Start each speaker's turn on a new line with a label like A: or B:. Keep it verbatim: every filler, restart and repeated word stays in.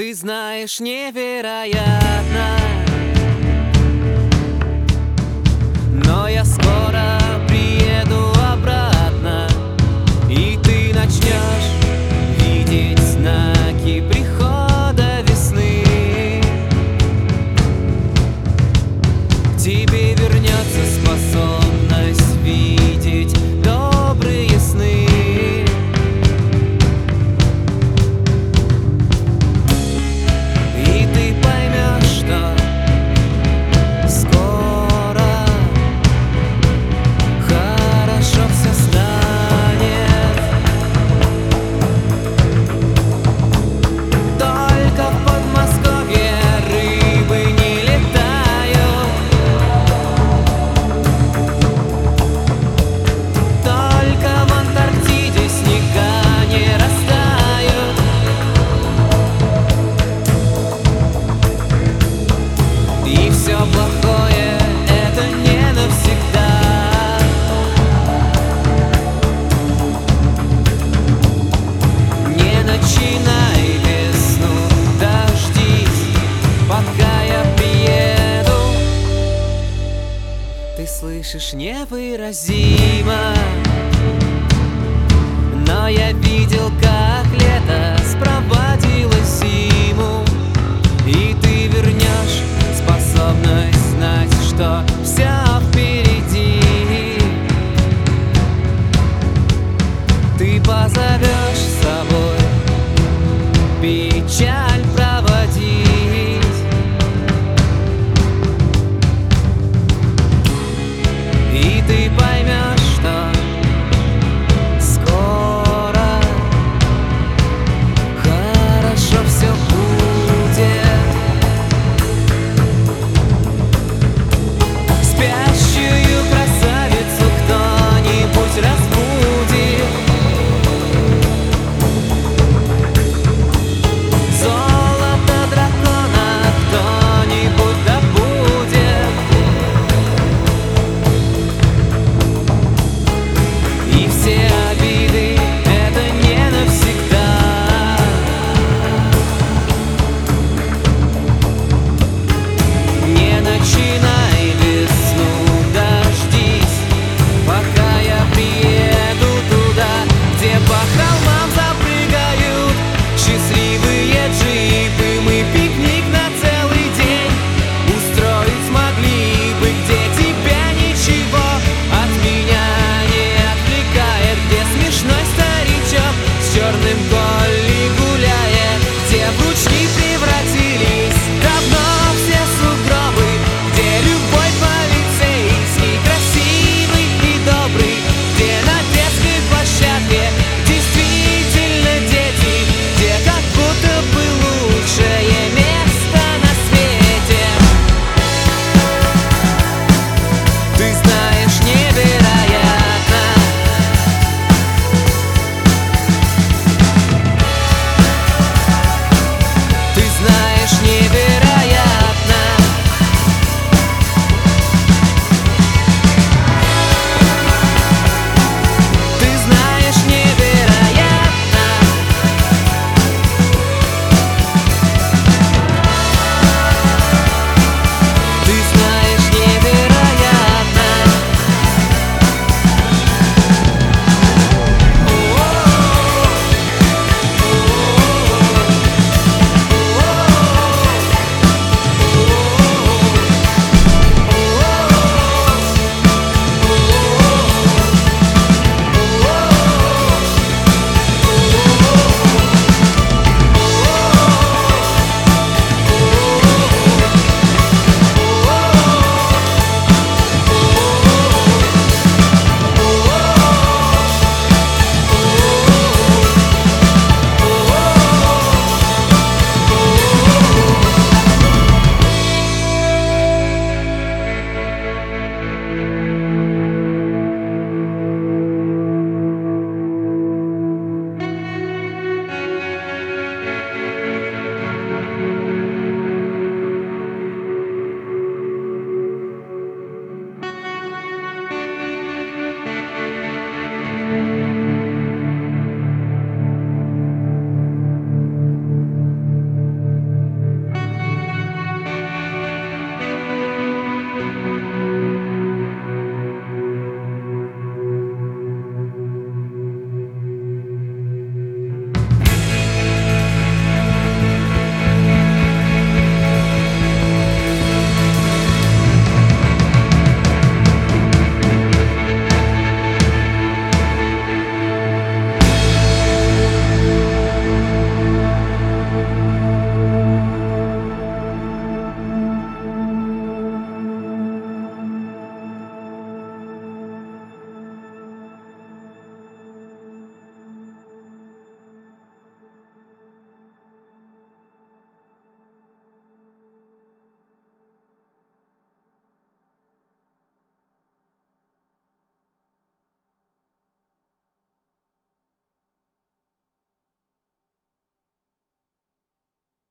A: Ты знаешь, невероятно, но я скоро приеду обратно, и ты начнешь видеть знаки прихода весны. К тебе вернется способность видеть добрые сны. И ты поймешь, что скоро хорошо все станет. Только в Подмосковье рыбы не летают, только в Антарктиде снега не растают. И все плохое — это не навсегда. Не начинай весну, дождись, пока я приеду. Ты слышишь, невыразимо, но я видел, как лето спровадило зиму. И ты вернешь способность знать, что все впереди. Ты позовешь с собой печаль.